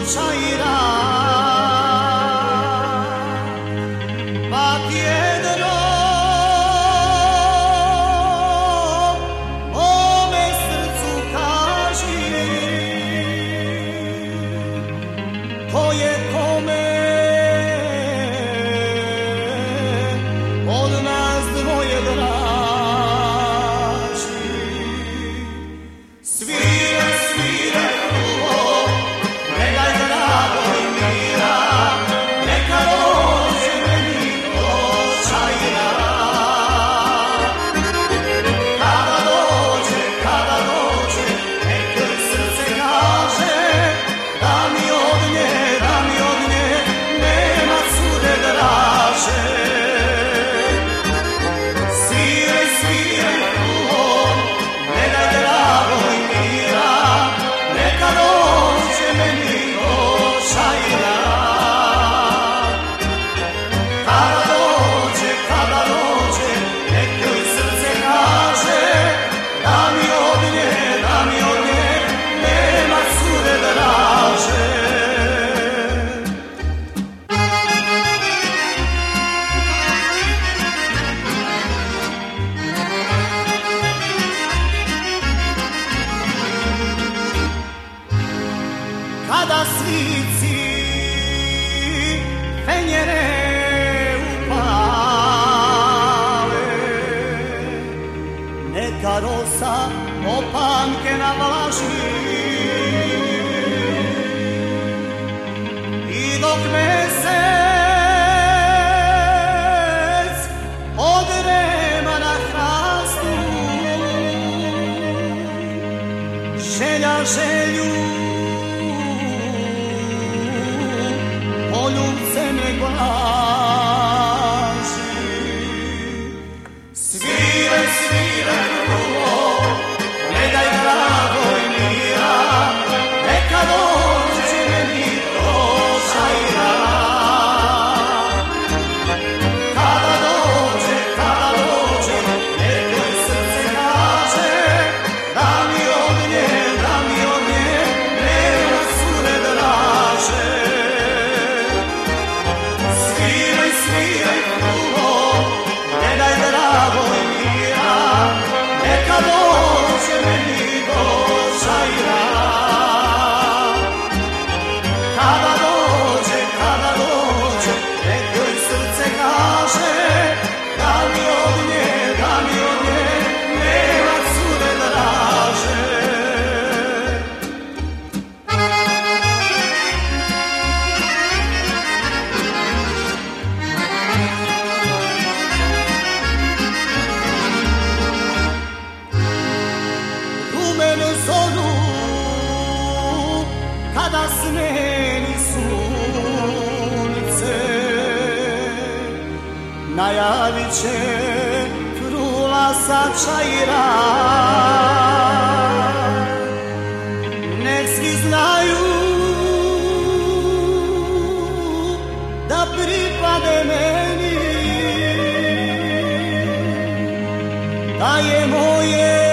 čajira, pa jedno mome srcu kaži, ko je kome od nas dvoje draži. Svire, svire, kruho, ne daj drago i mira, neka dođe meni do čajira. Kada dođe, neka srce kaže, da mi od nje nema cude draže. Svire, svire, kruho, ne daj drago i mira, neka dođe meni do čajira. Kada dođe, neka srce kaže, da mi od nje nema cude draže. Kada svici fenjere upale, neka rosa opanke navlaži, i dok mesec odrema na hrastu, želja želju poljubce ne glaži. Svire, svire, kruho, ne daj drago i mira, neka dođe meni do čajira. Kada dođe, neka srce kaže, da mi od nje nema cude draže. Sviraj, kruho, ne daj drago i mira, neka dođe meni do čajira. Kada dođe, neka srce kaže, da mi od nje nema cude draže. Rumenu zoru kada smeni sunce, najavit će trula sa čajira. Nek svi znaju da pripade meni, da je moje